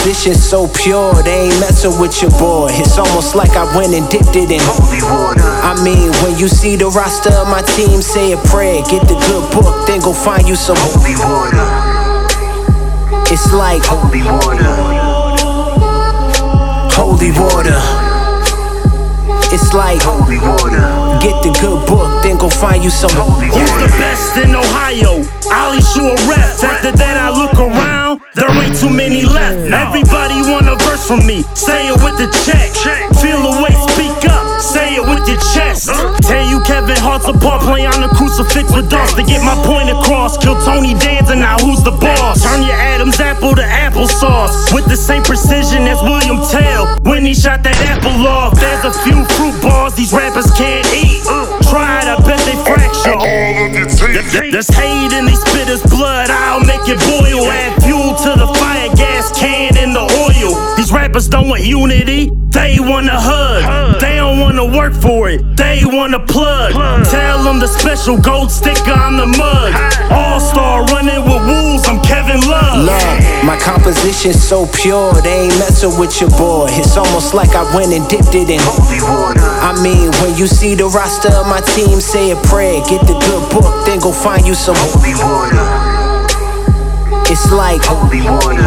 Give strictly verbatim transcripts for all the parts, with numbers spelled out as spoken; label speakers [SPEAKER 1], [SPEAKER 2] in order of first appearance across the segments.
[SPEAKER 1] composition so pure, they ain't messing with your boy. It's almost like I went and dipped it in holy water. I mean, when you see the roster of my team, say a prayer, get the good book, then go find you some holy water. It's like holy water. Holy water. It's like holy water. Get the good book, then go find you some holy water.
[SPEAKER 2] Who's the best in Ohio? Ali Shua ref. After that I look around, there ain't too many left. Everybody want a verse from me. Say it with the check. Feel the way, speak up. Say it with your chest. Tell you Kevin Hart's apart, play on the crucifix with dogs to get my point across. Kill Tony Danza, now who's the boss? Turn your Adam's apple to applesauce with the same precision as William Tell when he shot that apple off. There's a few fruit bars these rappers can't eat. Try it, I bet they fracture all of your teeth. There's hate in these spitters' blood, I'll make it boil. Add fuel to the fire, gas can in the oil. These rappers don't want unity, they want a hug. They don't want to work for it, they want a plug. Tell them the special gold sticker on the mug. All-star running with wolves, I'm Kevin Love.
[SPEAKER 1] Love, my composition's so pure, they ain't messing with your boy. It's almost like I went and dipped it in holy water. I mean, when you see the roster of my team, say a prayer, get the good book, then go find you some holy water. It's like holy water.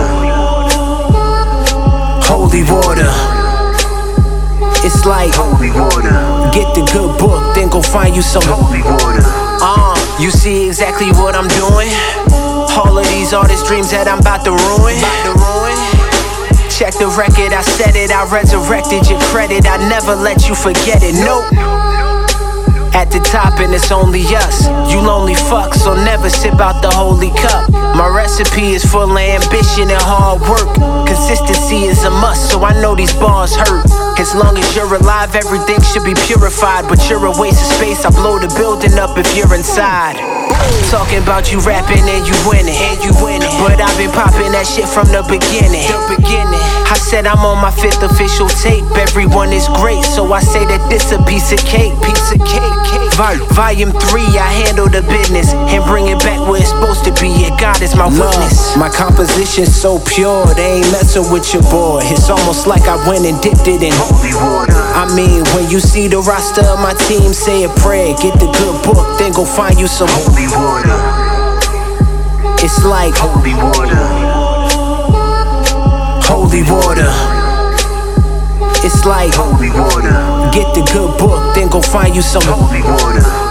[SPEAKER 1] Holy water. It's like holy water. Get the good book, then go find you some holy water. Uh, you see exactly what I'm doing? All of these artists' dreams that I'm about to ruin. Check the record, I said it, I resurrected your credit. I never let you forget it, nope. At the top and it's only us. You lonely fuck, so never sip out the holy cup. My recipe is full of ambition and hard work. Consistency is a must, so I know these bars hurt. As long as you're alive, everything should be purified. But you're a waste of space, I blow the building up if you're inside. Talking about you rapping and you winning, and you winning. But I've been popping that shit from the beginning. The beginning. I said I'm on my fifth official tape. Everyone is great, so I say that this a piece of cake. Piece of cake. Vol- volume three, I handle the business and bring it back where it's supposed to be. Yeah, God is my witness. My composition's so pure, they ain't messing with your boy. It's almost like I went and dipped it in holy water. I mean, when you see the roster of my team, say a prayer, get the good book, then go find you some holy water. It's like holy water. Holy water. It's like holy water. Get the good book, then go find you some holy water.